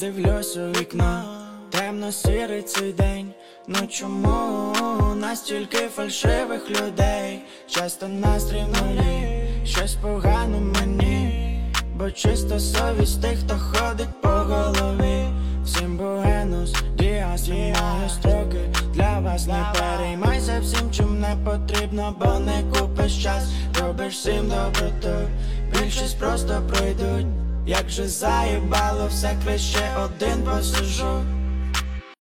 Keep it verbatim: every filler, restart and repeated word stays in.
дивлюсь у вікно, темно-сірий цей день. Ну чому настільки фальшивих людей? Часто настрій в нулі, щось погано мені, бо чиста совість тих, хто ходить по голові. Всім буенос діас, мої строки для вас. Не переймайся всім, чим не потрібно, бо не купиш час. Робиш всім доброту, більшість просто пройдуть. Як же заїбало все, краще один посижу.